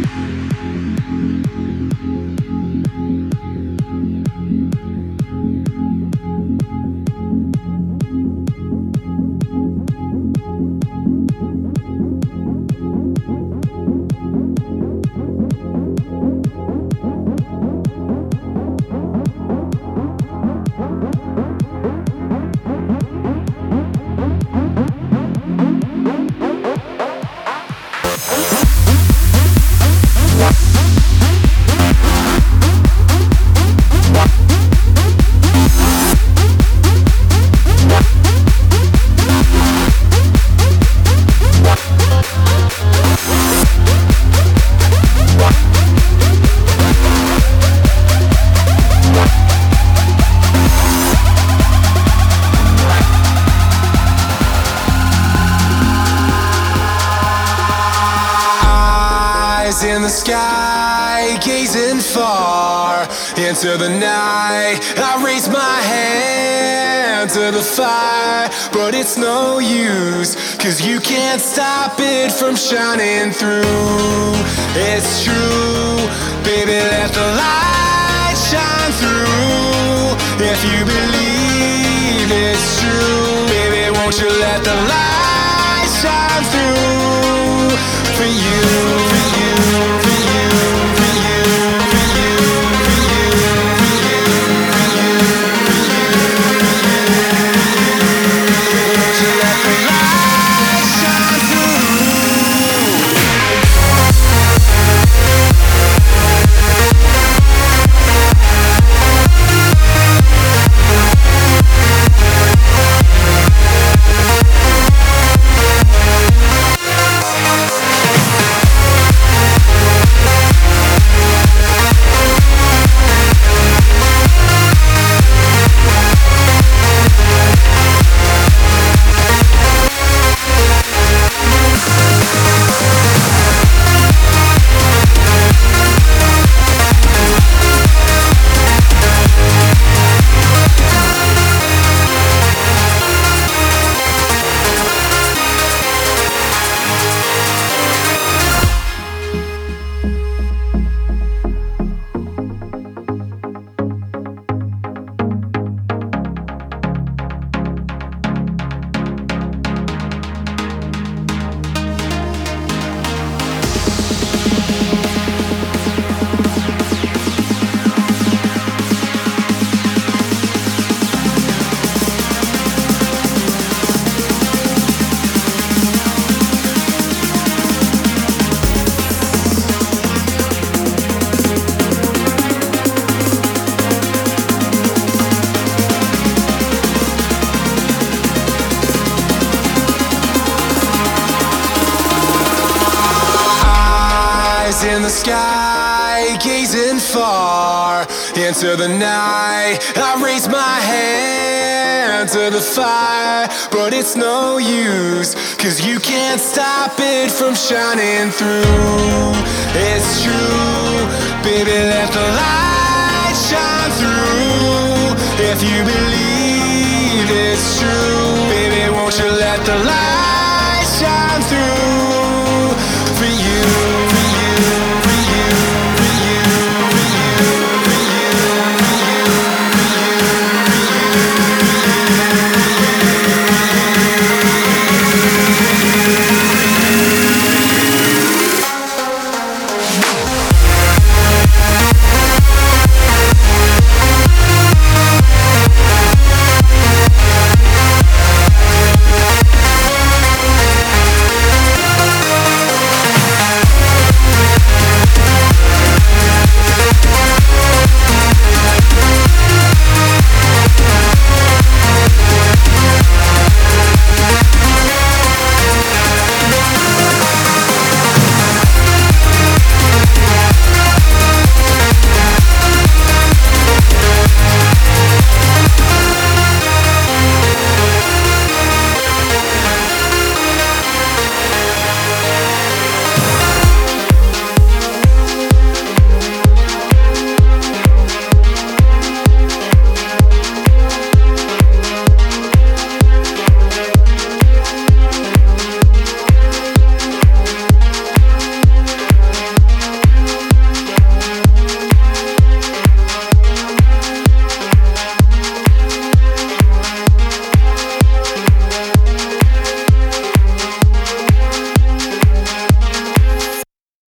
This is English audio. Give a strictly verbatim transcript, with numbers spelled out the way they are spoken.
In the sky, gazing far into the night, I raise my hand to the fire, but it's no use, cause you can't stop it from shining through. It's true, baby, let the light shine through. If you believe it's true, baby, won't you let the light shine through for you. In the sky, gazing far into the night, I raise my hand to the fire, but it's no use, cause you can't stop it from shining through. It's true, baby, let the light shine through. If you believe it's true, baby, won't you let the light